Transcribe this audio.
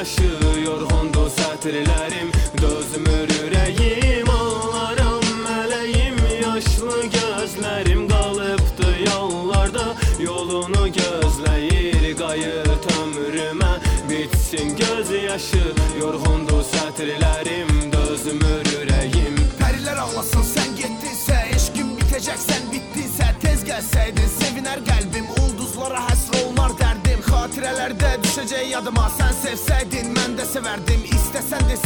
yaşı, yorğundu sətirlərim, dözmür ürəyim, ağlaram mələyim, yaşlı gözlərim qalıbdı yollarda, yolunu gözləyir, qayıt ömrümə, bitsin göz yaşı, yorğundu sətirlərim, dözmür ürəyim. Pərilər ağlasın, sən getdinsə, eşqim bitəcək, sən bitdinsə, tez gəlsəydin, sevinər qəlbim, ulduzlara həsr olmar dərdim, xatirələrdə düşəcək yadıma, sən sevsəydin, mən də sevərdim, istəsən desən